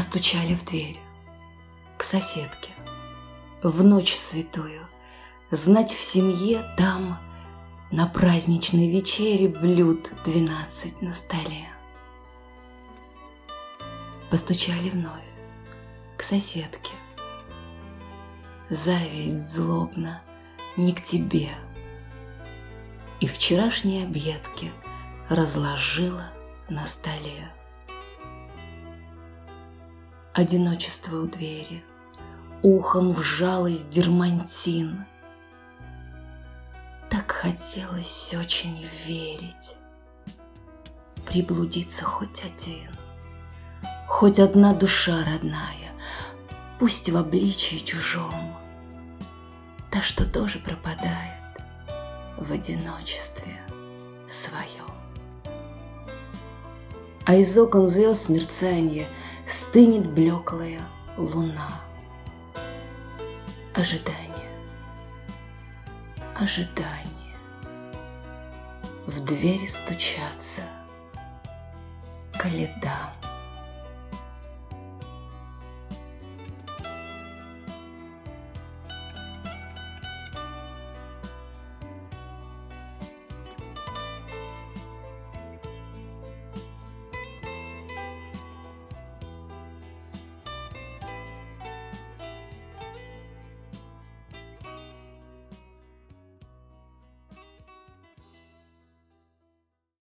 Постучали в дверь к соседке в ночь святую. Знать, в семье там на праздничной вечере блюд 12 на столе. Постучали вновь к соседке. Зависть злобно не к тебе, и вчерашние объедки разложила на столе. Одиночество у двери, ухом вжалась дермантин. Так хотелось очень верить, приблудиться хоть один, хоть одна душа родная, пусть в обличии чужом, та, что тоже пропадает в одиночестве своем. А из окон звезд мерцанье стынет блеклая луна. Ожидание, ожидание. В двери стучатся ко летам.